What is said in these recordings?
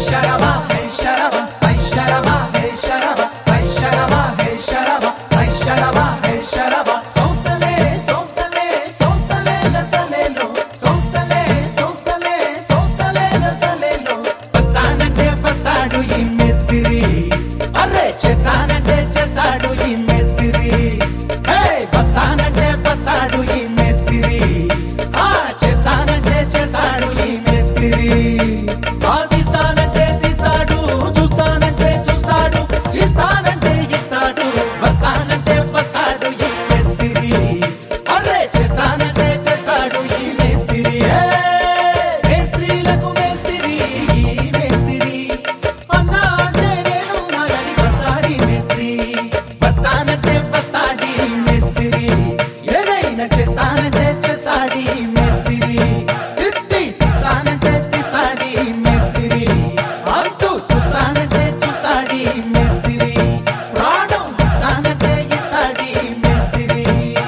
శరవా హే శరవా సై శరవా హే శరవా సై శరవా హే శరవా సై శరవా హే శరవా సౌసలే సౌసలే సౌసలే లసలేలో సౌసలే సౌసలే సౌసలే లసలేలో వస్తానంటే వస్తాడు ఈ మేస్త్రి అరే చేస్తానంటే చేస్తాడు ఈ మేస్త్రి హే వస్తానంటే వస్తాడు ఈ మేస్త్రి ఆ చేస్తానంటే చేస్తాడు ఈ మేస్త్రి తీస్తానంటే తీస్తాడు చూస్తానంటే చూస్తాడు ఇస్తానంటే ఇస్తాడు వస్తానంటే వస్తాడు ఈ మేస్త్రి అరే చేస్తానంటే చేస్తాడు ఈ మేస్త్రి మేస్త్రీలకు మేస్త్రి ఈ మేస్త్రి అన్నా అంటే నేను నాగని వస్తాడి మేస్త్రి వస్తానంటే వస్తాడి మేస్త్రి ఏదైనా చేస్తానంటే చేస్తాడి మేస్త్రి తీస్తానంటే తీస్తాడి మేస్త్రి అంటూ చూస్తానంటే చూస్తాడి మేస్త్రి ప్రాణం ఇస్తానంటే ఇస్తాడి మేస్త్రి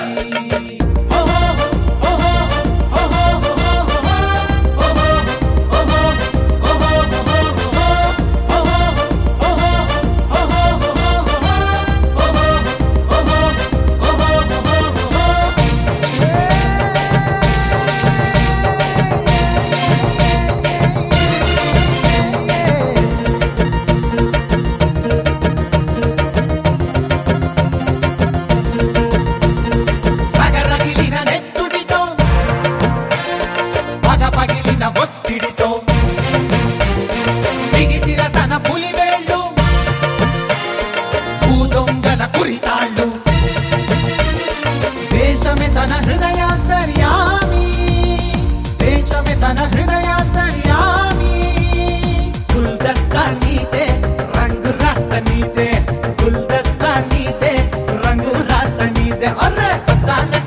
పగరగిలిన నెత్తుడితో పగిలిన ఒత్తిడితో బిగిసిన తన పులివేళ్ళు భూదొంగల కురితాళ్ళు దేశమే తన హృదయాంతర్యామి దేశమే తన హృదయాంతర్యామి గుల్దస్తా నీదే రంగు రాస్తా నీదే గుల్దస్తా నీదే రంగు రాస్తా నీదే అర్రే వస్తానే